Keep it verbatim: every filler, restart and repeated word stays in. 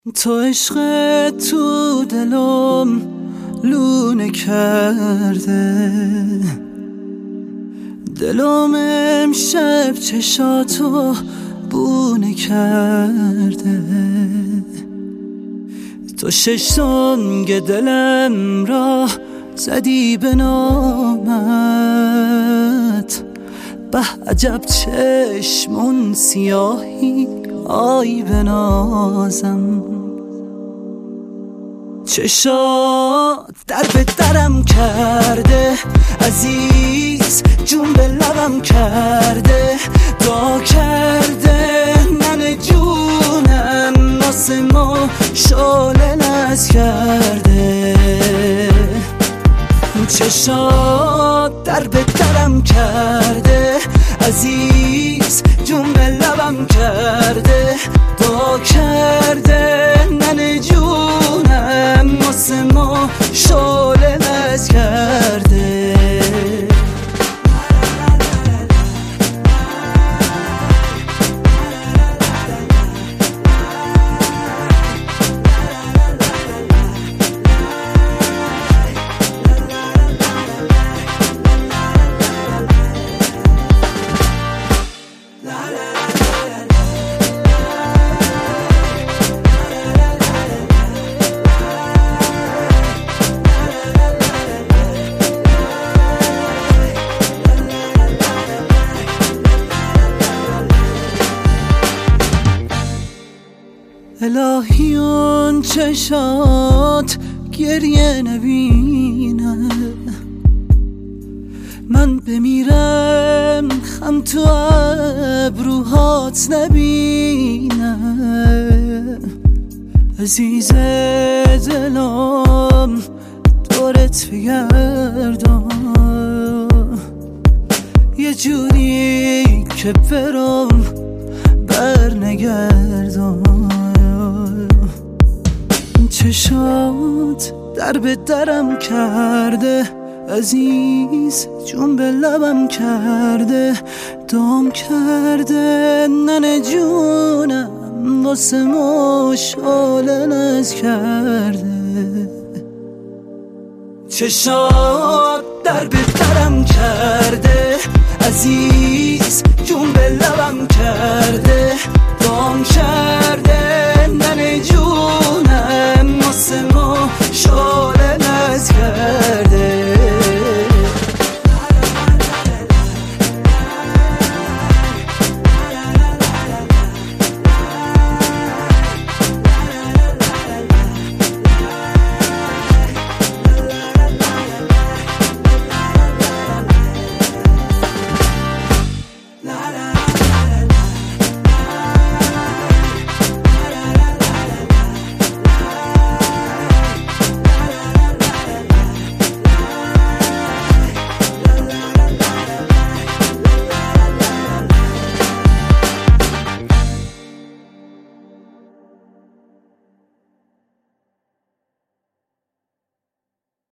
تو عشق تو دلم لونه کرده، دلم امشب چشاتو بونه کرده. تو ششتانگ دلم را زدی به نامت، به عجب چشمون سیاهی آی بنازم. چشات در به درم کرده عزیز، جون به لبم کرده، دا کرده من جونم، واسه ما شعله نز کرده. چشات در به درم کرده عزیز، جون به لبم کرده، دا کرده من جونم، واسه ما شعله نز کرده. الهی اون چشات گریه نبینه، من بمیرم خم تو ابروهات نبینه. عزیز دلم دورت بگردم، یه جوری که برم بر نگردم. چشات در به درم کرده عزیز، جون به لبم کرده، دام کرده ننه جونم، واسه ما شعله نز کرده. چشات در به درم کرده عزیز، جون به لبم کرده، دام کرده